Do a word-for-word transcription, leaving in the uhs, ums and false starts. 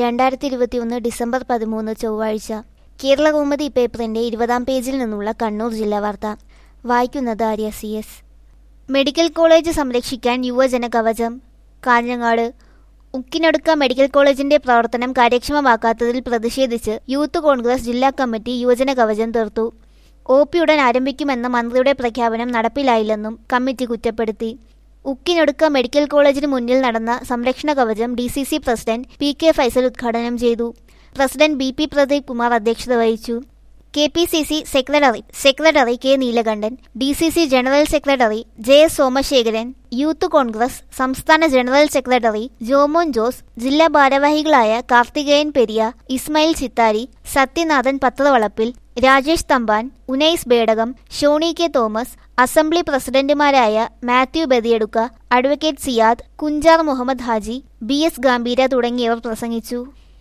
രണ്ടായിരത്തി ഇരുപത്തിയൊന്ന് ഡിസംബർ പതിമൂന്ന് ചൊവ്വാഴ്ച. കേരളകൗമുദി പേപ്പറിന്റെ ഇരുപതാം പേജിൽ നിന്നുള്ള കണ്ണൂർ ജില്ലാ വാർത്ത. വായിക്കുന്നത് Arya C S. Medical college സംരക്ഷിക്കാൻ യുവജന കവചം. കാഞ്ഞങ്ങാട്. ഉക്കിനടുക്ക മെഡിക്കൽ കോളേജിന്റെ പ്രവർത്തനം കാര്യക്ഷമമാക്കാത്തതിൽ പ്രതിഷേധിച്ച് യൂത്ത് കോൺഗ്രസ് ജില്ലാ കമ്മിറ്റി യുവജന കവചം തീർത്തു. ഒ പി ഉടൻ ആരംഭിക്കുമെന്ന മന്ത്രിയുടെ പ്രഖ്യാപനം നടപ്പിലായില്ലെന്നും കമ്മിറ്റി കുറ്റപ്പെടുത്തി. ഉക്കിനടുക്ക മെഡിക്കൽ കോളേജിന് മുന്നിൽ നടന്ന സംരക്ഷണ കവചം D C C president P K Faisal ഉദ്ഘാടനം ചെയ്തു. President B P Pradeep Kumar അധ്യക്ഷത വഹിച്ചു. K P C C secretary secretary K Neelakandan, D C C general secretary J S Somashekharan, youth Congress സംസ്ഥാന ജനറൽ സെക്രട്ടറി ജോമോൻ ജോസ്, ജില്ലാ ഭാരവാഹികളായ കാർത്തികേയൻ പെരിയ, ഇസ്മായിൽ ചിത്താരി, സത്യനാഥൻ പത്രവളപ്പിൽ, രാജേഷ് തമ്പാൻ, ഉനൈസ് ബേടകം, ഷോണി കെ തോമസ്, അസംബ്ലി പ്രസിഡന്റുമാരായ Mathew Badiyadukka, advocate Siyad, Kunjar Muhammad Haji, B S ഗാംഭീര തുടങ്ങിയവർ പ്രസംഗിച്ചു.